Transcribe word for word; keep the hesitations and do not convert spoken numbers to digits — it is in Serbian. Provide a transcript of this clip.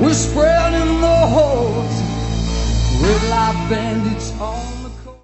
We're spreading the holes, red light bandits all